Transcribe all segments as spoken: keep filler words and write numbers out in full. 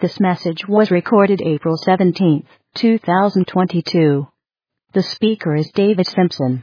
This message was recorded April seventeenth, two thousand twenty-two. The speaker is David Simpson.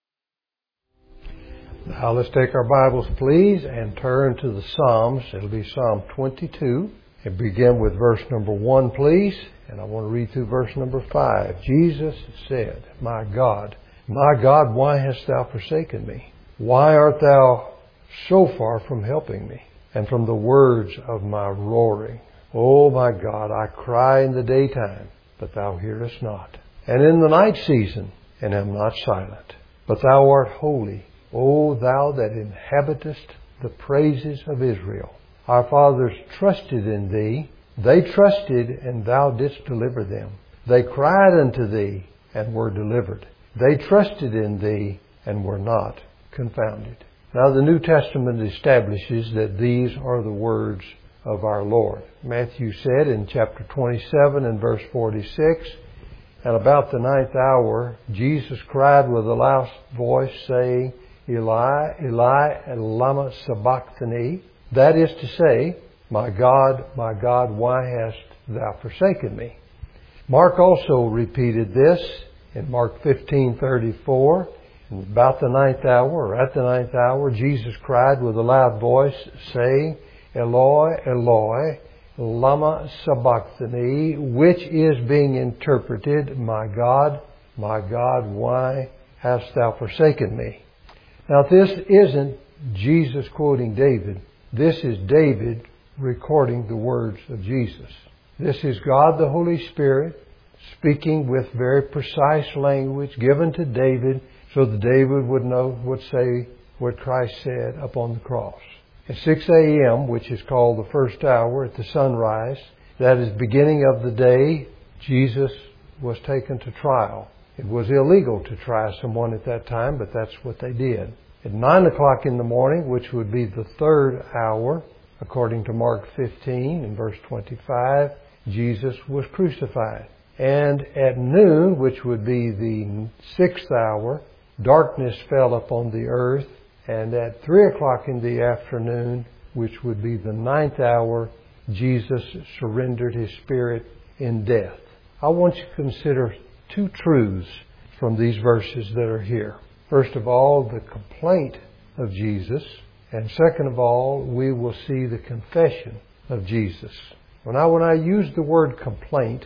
Now let's take our Bibles, please, and turn to the Psalms. It'll be Psalm twenty-two. And begin with verse number one, please. And I want to read through verse number five. Jesus said, "My God, my God, why hast thou forsaken me? Why art thou so far from helping me, and from the words of my roaring? O my God, I cry in the daytime, but thou hearest not, and in the night season, and am not silent. But thou art holy, O thou that inhabitest the praises of Israel. Our fathers trusted in thee. They trusted, and thou didst deliver them. They cried unto thee, and were delivered. They trusted in thee, and were not confounded." Now the New Testament establishes that these are the words of our Lord. Matthew said in chapter twenty-seven and verse forty-six, "And about the ninth hour, Jesus cried with a loud voice, saying, Eli, Eli, lama sabachthani?" That is to say, "My God, my God, why hast thou forsaken me?" Mark also repeated this in Mark fifteen thirty-four. About the ninth hour, or at the ninth hour, Jesus cried with a loud voice, saying, "Eloi, Eloi, lama sabachthani," which is being interpreted, "My God, my God, why hast thou forsaken me?" Now this isn't Jesus quoting David. This is David recording the words of Jesus. This is God the Holy Spirit speaking with very precise language given to David so that David would know, would say what Christ said upon the cross. At six a.m., which is called the first hour at the sunrise, that is beginning of the day, Jesus was taken to trial. It was illegal to try someone at that time, but that's what they did. At nine o'clock in the morning, which would be the third hour, according to Mark fifteen and verse twenty-five, Jesus was crucified. And at noon, which would be the sixth hour, darkness fell upon the earth. And at three o'clock in the afternoon, which would be the ninth hour, Jesus surrendered His spirit in death. I want you to consider two truths from these verses that are here. First of all, the complaint of Jesus. And second of all, we will see the confession of Jesus. When I, when I use the word complaint,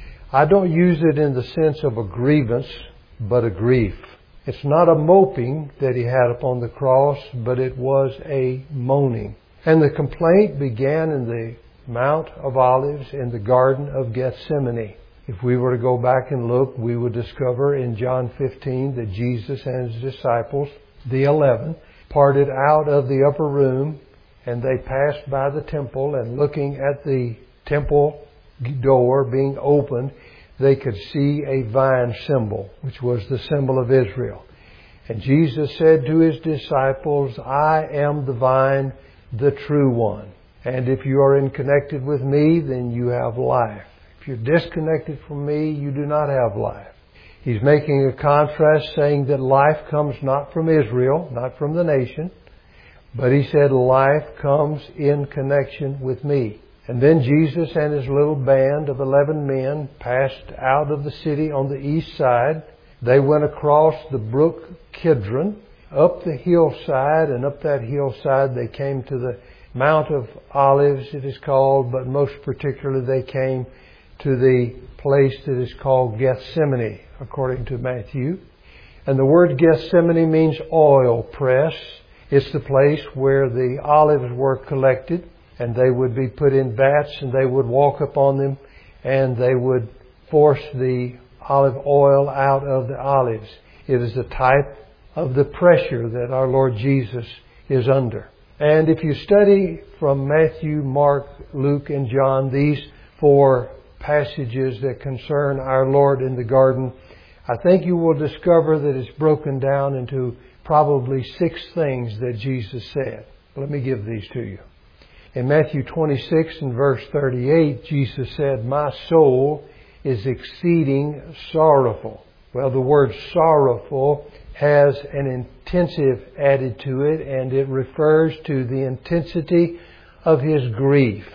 I don't use it in the sense of a grievance, but a grief. It's not a moping that He had upon the cross, but it was a moaning. And the complaint began in the Mount of Olives in the Garden of Gethsemane. If we were to go back and look, we would discover in John fifteen that Jesus and His disciples, the eleven, parted out of the upper room, and they passed by the temple, and looking at the temple door being opened, they could see a vine symbol, which was the symbol of Israel. And Jesus said to His disciples, "I am the vine, the true one. And if you are in connected with me, then you have life. If you're disconnected from me, you do not have life." He's making a contrast, saying that life comes not from Israel, not from the nation, but He said life comes in connection with me. And then Jesus and His little band of eleven men passed out of the city on the east side. They went across the brook Kidron, up the hillside, and up that hillside they came to the Mount of Olives, it is called, but most particularly they came to the place that is called Gethsemane, according to Matthew. And the word Gethsemane means oil press. It's the place where the olives were collected, and they would be put in vats, and they would walk upon them, and they would force the olive oil out of the olives. It is a type of the pressure that our Lord Jesus is under. And if you study from Matthew, Mark, Luke, and John, these four passages that concern our Lord in the garden, I think you will discover that it's broken down into probably six things that Jesus said. Let me give these to you. In Matthew twenty-six and verse thirty-eight, Jesus said, "My soul is exceeding sorrowful." Well, the word sorrowful has an intensive added to it, and it refers to the intensity of His grief.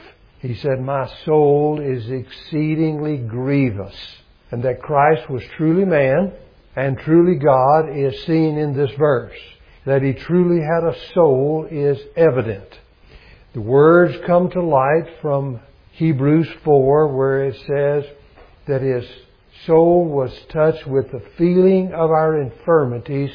He said, my soul is exceedingly grievous. And that Christ was truly man and truly God is seen in this verse. That He truly had a soul is evident. The words come to light from Hebrews four, where it says that His soul was touched with the feeling of our infirmities,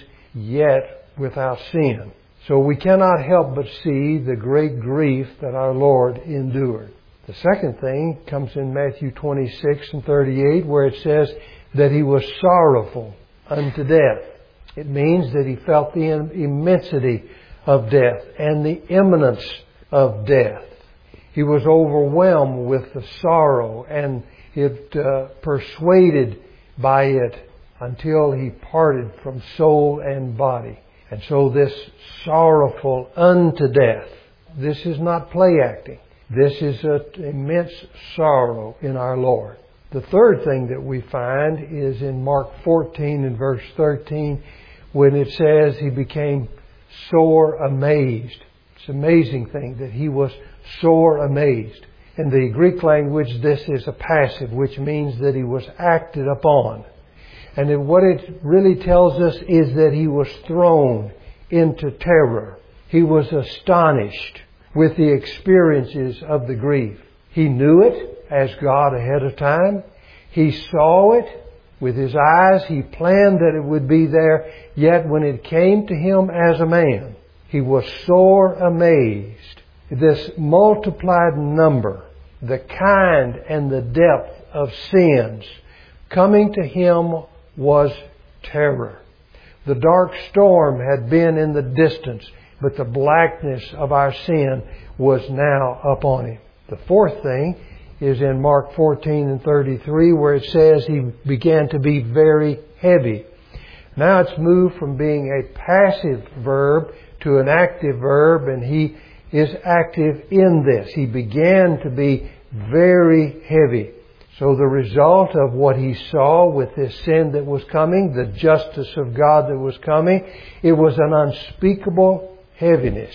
yet without sin. So we cannot help but see the great grief that our Lord endured. The second thing comes in Matthew twenty-six and thirty-eight, where it says that He was sorrowful unto death. It means that He felt the immensity of death and the imminence of death. He was overwhelmed with the sorrow and it uh, persuaded by it until He parted from soul and body. And so this sorrowful unto death, this is not play acting. This is an immense sorrow in our Lord. The third thing that we find is in Mark fourteen and verse thirteen, when it says He became sore amazed. It's an amazing thing that He was sore amazed. In the Greek language, this is a passive, which means that He was acted upon. And what it really tells us is that He was thrown into terror. He was astonished with the experiences of the grief. He knew it as God ahead of time. He saw it with His eyes. He planned that it would be there. Yet when it came to Him as a man, He was sore amazed. This multiplied number, the kind and the depth of sins coming to Him was terror. The dark storm had been in the distance, but the blackness of our sin was now upon Him. The fourth thing is in Mark fourteen and thirty-three, where it says He began to be very heavy. Now it's moved from being a passive verb to an active verb, and He is active in this. He began to be very heavy. So the result of what He saw with this sin that was coming, the justice of God that was coming, it was an unspeakable heaviness.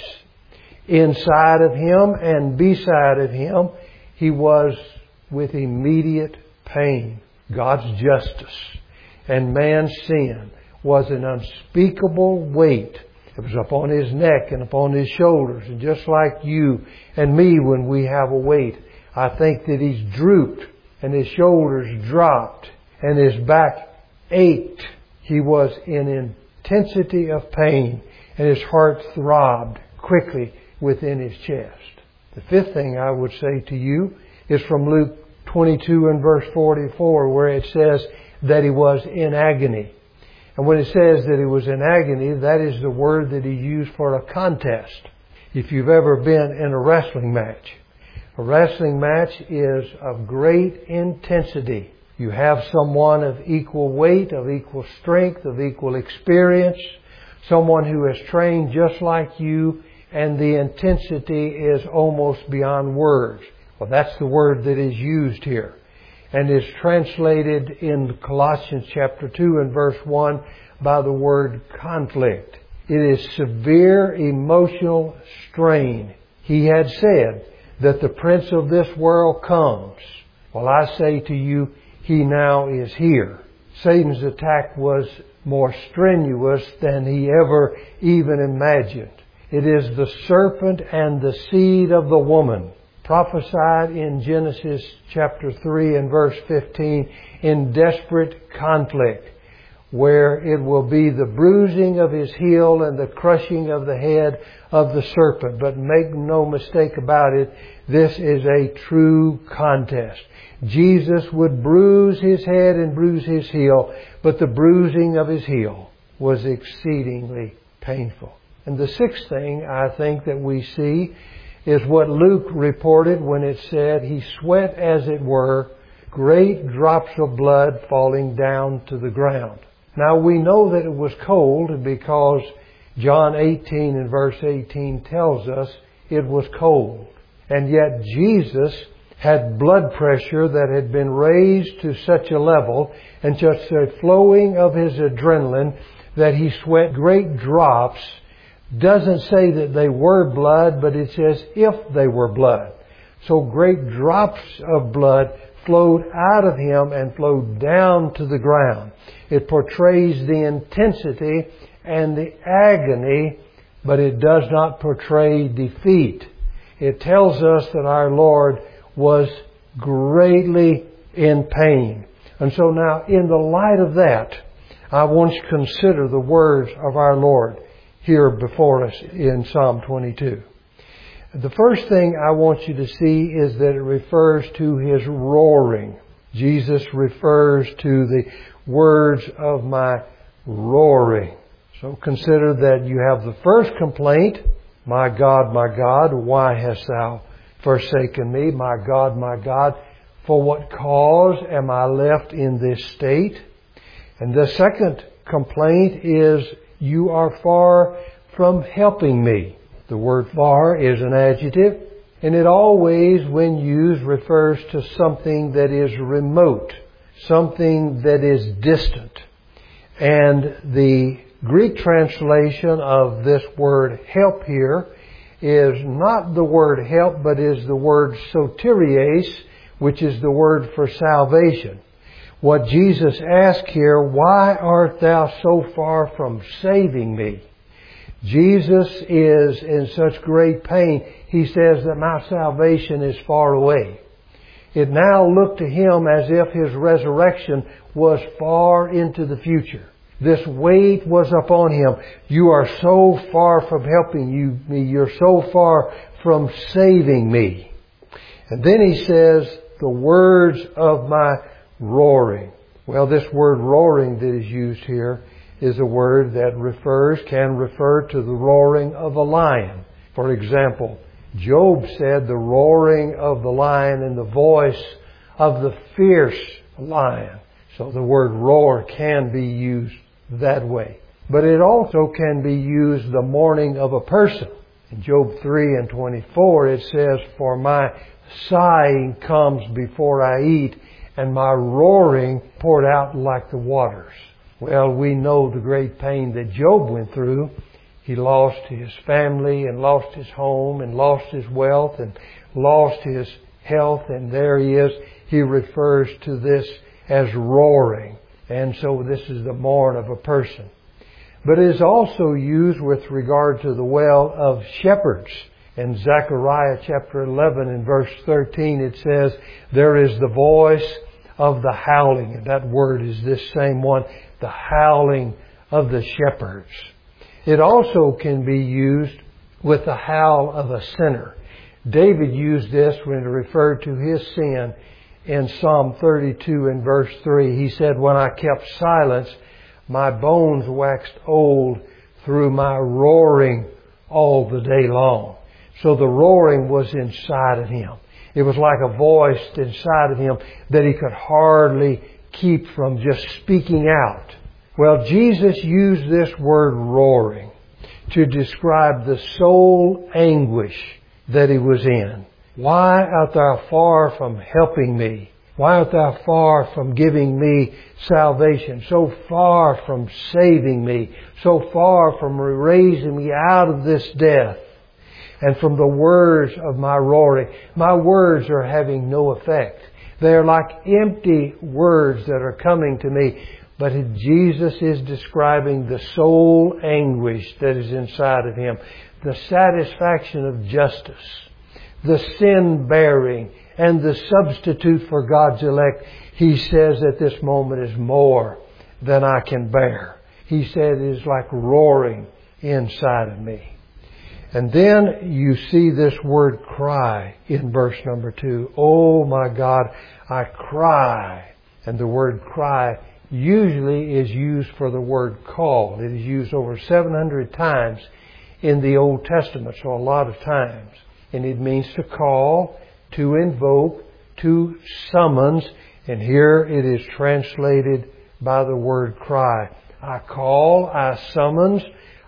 Inside of Him and beside of Him, He was with immediate pain. God's justice and man's sin was an unspeakable weight. It was upon His neck and upon His shoulders. And just like you and me when we have a weight, I think that He's drooped and His shoulders dropped and His back ached. He was in intensity of pain and His heart throbbed quickly within His chest. The fifth thing I would say to you is from Luke twenty-two and verse forty-four, where it says that He was in agony. And when it says that He was in agony, that is the word that He used for a contest. If you've ever been in a wrestling match, a wrestling match is of great intensity. You have someone of equal weight, of equal strength, of equal experience, someone who has trained just like you, and the intensity is almost beyond words. Well, that's the word that is used here, and is translated in Colossians chapter two and verse one by the word conflict. It is severe emotional strain. He had said that the prince of this world comes. Well, I say to you, he now is here. Satan's attack was more strenuous than he ever even imagined. It is the serpent and the seed of the woman, prophesied in Genesis chapter three and verse fifteen, in desperate conflict, where it will be the bruising of his heel and the crushing of the head of the serpent. But make no mistake about it, this is a true contest. Jesus would bruise His head and bruise His heel, but the bruising of His heel was exceedingly painful. And the sixth thing I think that we see is what Luke reported when it said He sweat, as it were, great drops of blood falling down to the ground. Now we know that it was cold because John eighteen and verse eighteen tells us it was cold. And yet Jesus had blood pressure that had been raised to such a level and just a flowing of his adrenaline that he sweat great drops. Doesn't say that they were blood, but it says if they were blood. So great drops of blood flowed out of him and flowed down to the ground. It portrays the intensity and the agony, but it does not portray defeat. It tells us that our Lord was greatly in pain. And so now, in the light of that, I want you to consider the words of our Lord here before us in Psalm twenty-two. The first thing I want you to see is that it refers to His roaring. Jesus refers to the words of my roaring. So consider that you have the first complaint, my God, my God, why hast thou forsaken me? My God, my God, for what cause am I left in this state? And the second complaint is, you are far from helping me. The word far is an adjective, and it always, when used, refers to something that is remote, something that is distant. And the Greek translation of this word help here is not the word help, but is the word soterias, which is the word for salvation. What Jesus asked here, why art thou so far from saving me? Jesus is in such great pain, He says that my salvation is far away. It now looked to Him as if His resurrection was far into the future. This weight was upon Him. You are so far from helping you, me. You're so far from saving me. And then He says, the words of my roaring. Well, this word roaring that is used here is a word that refers, can refer to the roaring of a lion. For example, Job said the roaring of the lion and the voice of the fierce lion. So the word roar can be used that way. But it also can be used the mourning of a person. In Job three and twenty-four it says, for my sighing comes before I eat, and my roaring poured out like the waters. Well, we know the great pain that Job went through. He lost his family and lost his home and lost his wealth and lost his health. And there he is. He refers to this as roaring. And so this is the mourn of a person. But it is also used with regard to the wail of shepherds. In Zechariah chapter eleven and verse thirteen it says, there is the voice of the howling. And that word is this same one, the howling of the shepherds. It also can be used with the howl of a sinner. David used this when he referred to his sin in Psalm thirty-two and verse three. He said, when I kept silence, my bones waxed old through my roaring all the day long. So the roaring was inside of him. It was like a voice inside of him that he could hardly keep from just speaking out. Well, Jesus used this word roaring to describe the soul anguish that he was in. Why art thou far from helping me? Why art thou far from giving me salvation? So far from saving me. So far from raising me out of this death. And from the words of my roaring. My words are having no effect. They are like empty words that are coming to me. But Jesus is describing the soul anguish that is inside of him. The satisfaction of justice. The sin bearing. And the substitute for God's elect. He says at this moment is more than I can bear. He said it is like roaring inside of me. And then you see this word cry in verse number two. Oh my God, I cry. And the word cry usually is used for the word call. It is used over seven hundred times in the Old Testament, so a lot of times. And it means to call, to invoke, to summons. And here it is translated by the word cry. I call, I summons,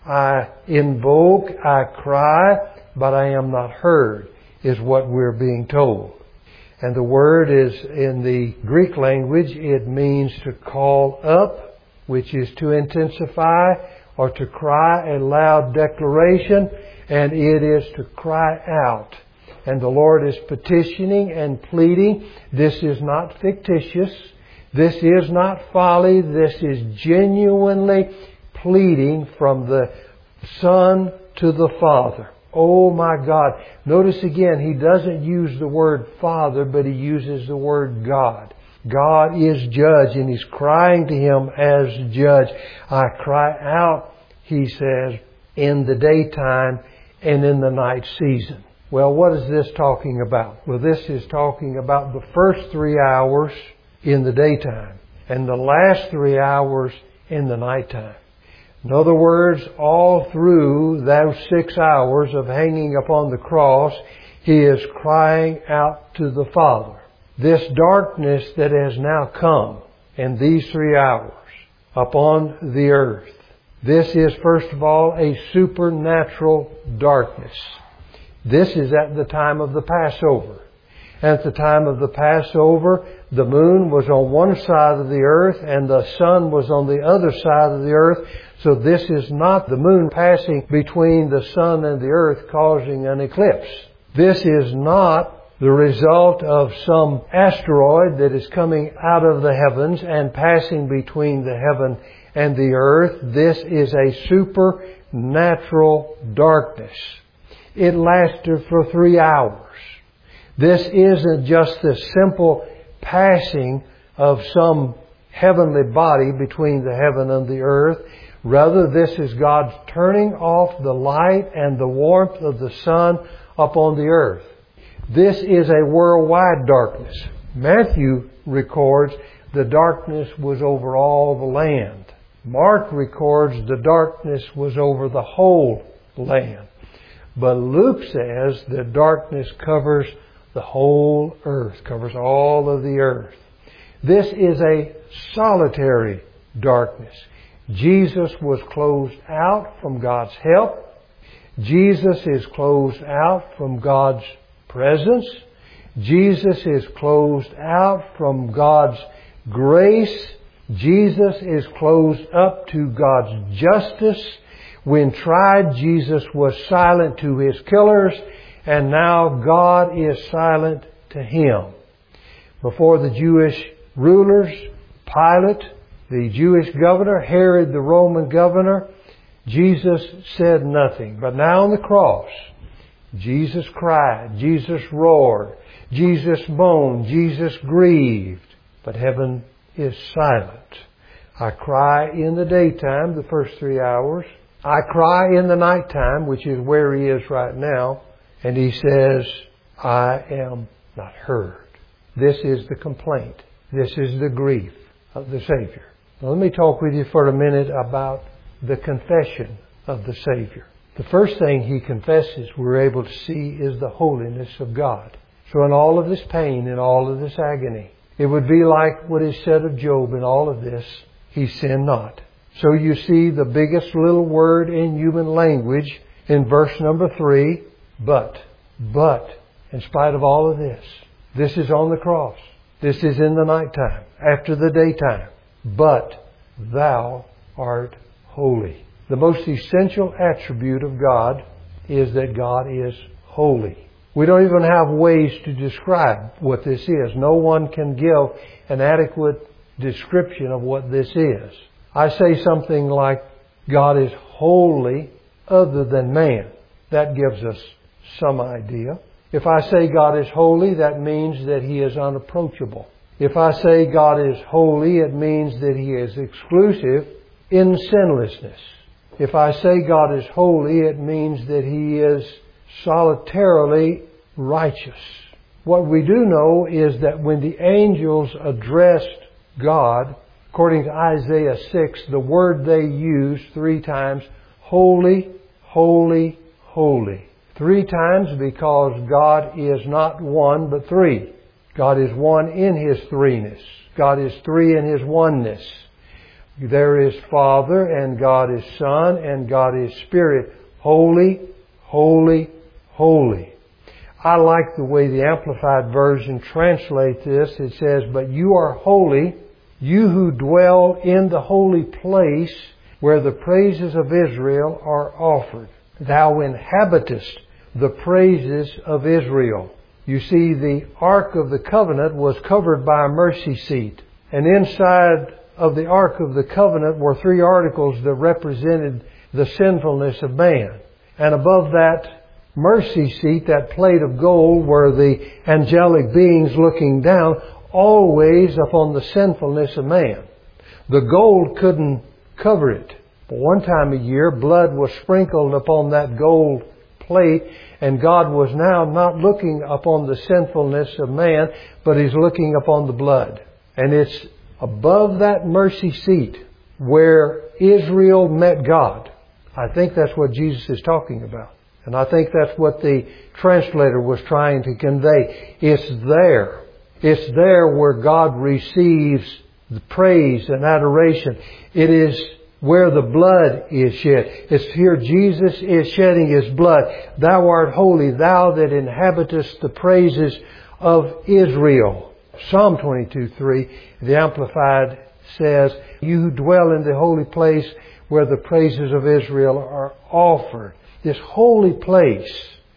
I invoke, I cry, but I am not heard, is what we're being told. And the word is, in the Greek language, it means to call up, which is to intensify, or to cry a loud declaration, and it is to cry out. And the Lord is petitioning and pleading. This is not fictitious. This is not folly. This is genuinely pleading from the Son to the Father. Oh my God. Notice again, He doesn't use the word Father, but He uses the word God. God is judge, and He's crying to Him as judge. I cry out, He says, in the daytime and in the night season. Well, what is this talking about? Well, this is talking about the first three hours in the daytime and the last three hours in the nighttime. In other words, all through those six hours of hanging upon the cross, He is crying out to the Father. This darkness that has now come in these three hours upon the earth, this is first of all a supernatural darkness. This is at the time of the Passover. At the time of the Passover, the moon was on one side of the earth and the sun was on the other side of the earth. So this is not the moon passing between the sun and the earth causing an eclipse. This is not the result of some asteroid that is coming out of the heavens and passing between the heaven and the earth. This is a supernatural darkness. It lasted for three hours. This isn't just the simple passing of some heavenly body between the heaven and the earth. Rather, this is God's turning off the light and the warmth of the sun upon the earth. This is a worldwide darkness. Matthew records the darkness was over all the land. Mark records the darkness was over the whole land. But Luke says that darkness covers the whole earth, covers all of the earth. This is a solitary darkness. Jesus was closed out from God's help. Jesus is closed out from God's presence. Jesus is closed out from God's grace. Jesus is closed up to God's justice. When tried, Jesus was silent to His killers, and now God is silent to Him. Before the Jewish rulers, Pilate, the Jewish governor, Herod, the Roman governor, Jesus said nothing. But now on the cross, Jesus cried, Jesus roared, Jesus moaned, Jesus grieved. But heaven is silent. I cry in the daytime, the first three hours. I cry in the nighttime, which is where He is right now. And He says, I am not heard. This is the complaint. This is the grief of the Savior. Now let me talk with you for a minute about the confession of the Savior. The first thing He confesses we're able to see is the holiness of God. So in all of this pain, in all of this agony, it would be like what is said of Job in all of this, he sinned not. So you see the biggest little word in human language in verse number three, but, but, in spite of all of this, this is on the cross. This is in the nighttime, after the daytime. But thou art holy. The most essential attribute of God is that God is holy. We don't even have ways to describe what this is. No one can give an adequate description of what this is. I say something like, God is holy other than man. That gives us some idea. If I say God is holy, that means that He is unapproachable. If I say God is holy, it means that He is exclusive in sinlessness. If I say God is holy, it means that He is solitarily righteous. What we do know is that when the angels addressed God, according to Isaiah six, the word they used three times, holy, holy, holy. Three times because God is not one but three. God is one in His threeness. God is three in His oneness. There is Father, and God is Son, and God is Spirit. Holy, holy, holy. I like the way the Amplified Version translates this. It says, but you are holy, you who dwell in the holy place where the praises of Israel are offered. Thou inhabitest the praises of Israel. You see, the Ark of the Covenant was covered by a mercy seat. And inside of the Ark of the Covenant were three articles that represented the sinfulness of man. And above that mercy seat, that plate of gold, were the angelic beings looking down, always upon the sinfulness of man. The gold couldn't cover it. But one time a year, blood was sprinkled upon that gold plate, and God was now not looking upon the sinfulness of man, but He's looking upon the blood. And it's above that mercy seat where Israel met God. I think that's what Jesus is talking about. And I think that's what the translator was trying to convey. It's there. It's there where God receives the praise and adoration. It is where the blood is shed. It's here Jesus is shedding His blood. Thou art holy, thou that inhabitest the praises of Israel. Psalm twenty-two three, the Amplified says, you who dwell in the holy place where the praises of Israel are offered. This holy place,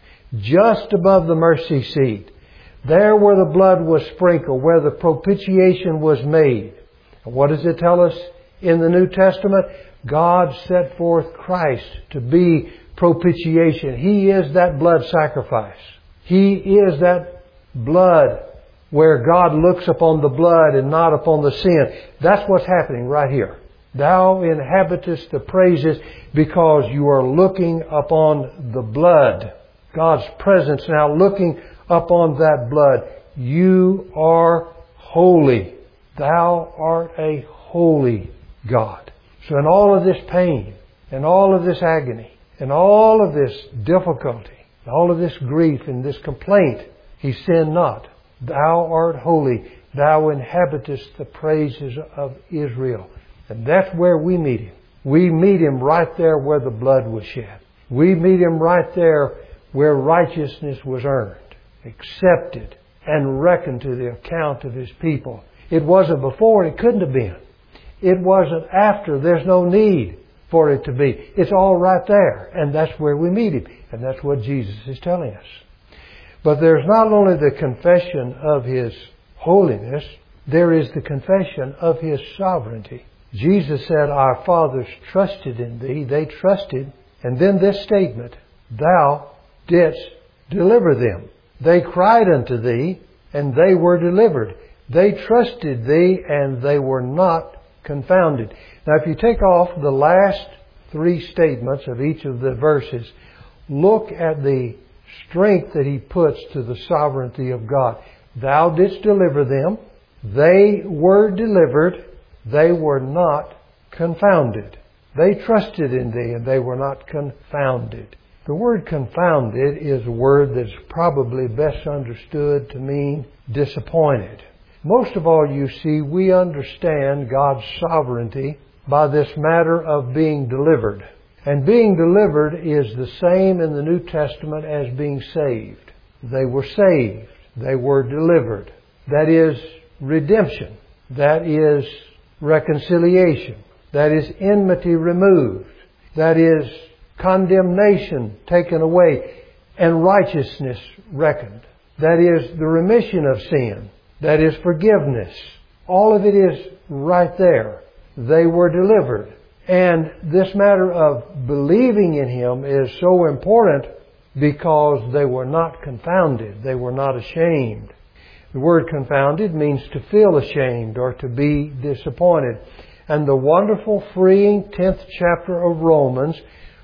just above the mercy seat, there where the blood was sprinkled, where the propitiation was made. And what does it tell us in the New Testament? God set forth Christ to be propitiation. He is that blood sacrifice. He is that blood where God looks upon the blood and not upon the sin. That's what's happening right here. Thou inhabitest the praises because you are looking upon the blood. God's presence now looking upon that blood. You are holy. Thou art a holy God. So in all of this pain, and all of this agony, and all of this difficulty, all of this grief and this complaint, He sinned not. Thou art holy. Thou inhabitest the praises of Israel. And that's where we meet Him. We meet Him right there where the blood was shed. We meet Him right there where righteousness was earned, accepted, and reckoned to the account of His people. It wasn't before, it couldn't have been. It wasn't after, there's no need for it to be. It's all right there, and that's where we meet Him. And that's what Jesus is telling us. But there's not only the confession of His holiness, there is the confession of His sovereignty. Jesus said, our fathers trusted in Thee. They trusted. And then this statement, Thou didst deliver them. They cried unto Thee, and they were delivered. They trusted Thee, and they were not confounded. Now, if you take off the last three statements of each of the verses, look at the strength that He puts to the sovereignty of God. Thou didst deliver them. They were delivered. They were not confounded. They trusted in Thee, and they were not confounded. The word confounded is a word that's probably best understood to mean disappointed. Most of all, you see, we understand God's sovereignty by this matter of being delivered. And being delivered is the same in the New Testament as being saved. They were saved. They were delivered. That is redemption. That is reconciliation. That is enmity removed. That is condemnation taken away and righteousness reckoned. That is the remission of sin. That is forgiveness. All of it is right there. They were delivered. And this matter of believing in Him is so important because they were not confounded. They were not ashamed. The word confounded means to feel ashamed or to be disappointed. And the wonderful, freeing tenth chapter of Romans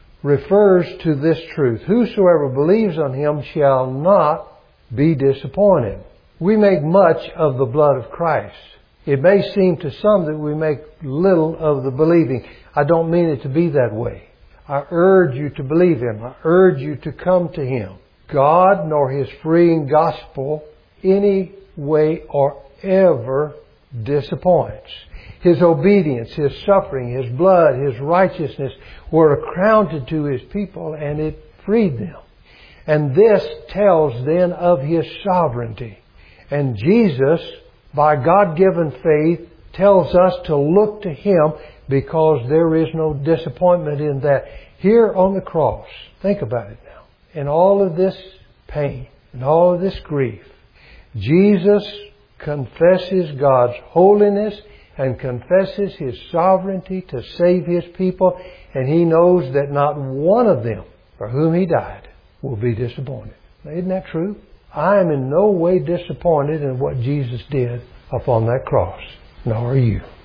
refers to this truth. Whosoever believes on Him shall not be disappointed. We make much of the blood of Christ. It may seem to some that we make little of the believing. I don't mean it to be that way. I urge you to believe Him. I urge you to come to Him. God nor His freeing gospel any way or ever disappoints. His obedience, His suffering, His blood, His righteousness were accounted to His people, and it freed them. And this tells then of His sovereignty. And Jesus, by God-given faith, tells us to look to Him because there is no disappointment in that. Here on the cross, think about it now. in all of this pain and all of this grief, Jesus confesses God's holiness and confesses His sovereignty to save His people, and He knows that not one of them for whom He died will be disappointed. Now, isn't that true? I am in no way disappointed in what Jesus did upon that cross, nor are you.